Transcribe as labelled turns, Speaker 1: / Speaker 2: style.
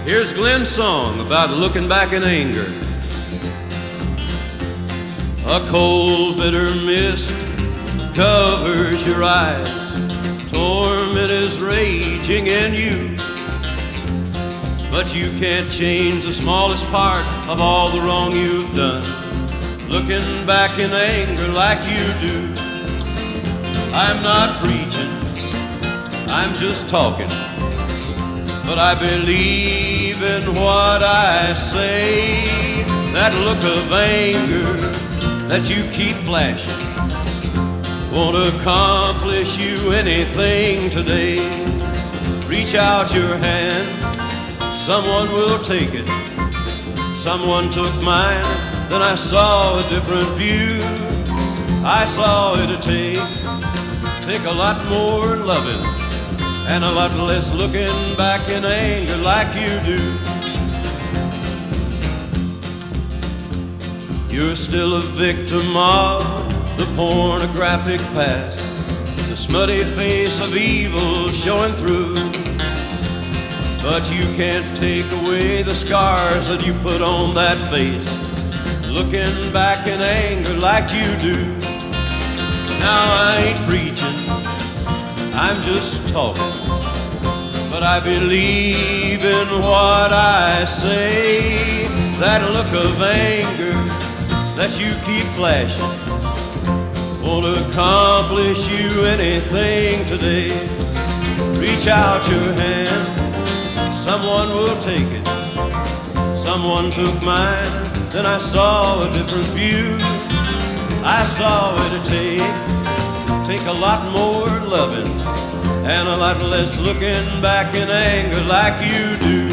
Speaker 1: Here's Glenn's song about looking back in anger. A cold, bitter mist covers your eyes. Torment is raging in you, but you can't change the smallest part of all the wrong you've done. Looking back in anger like you do. I'm not preaching, I'm just talking, but I believe in what I say. That look of anger that you keep flashing won't accomplish you anything today. Reach out your hand, someone will take it. Someone took mine, then I saw a different view. I saw it take a lot more loving and a lot less looking back in anger like you do. You're still a victim of the pornographic past, the smutty face of evil showing through. But you can't take away the scars that you put on that face, looking back in anger like you do. Now I ain't preaching, I'm just talking, but I believe in what I say. That look of anger that you keep flashing won't accomplish you anything today. Reach out your hand, someone will take it. Someone took mine, then I saw a different view. I saw it take a lot more loving and a lot less looking back in anger like you do.